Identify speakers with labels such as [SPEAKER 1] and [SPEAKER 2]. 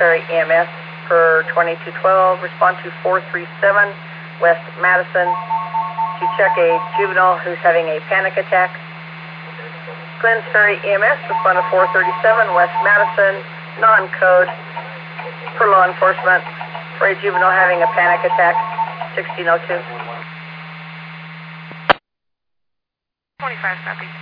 [SPEAKER 1] Ferry EMS per 2212, respond to 437 West Madison to check a juvenile who's having a panic attack. Glens Ferry EMS, respond to 437 West Madison, non-code for law enforcement for a juvenile having a panic attack, 1602.
[SPEAKER 2] 25, copy.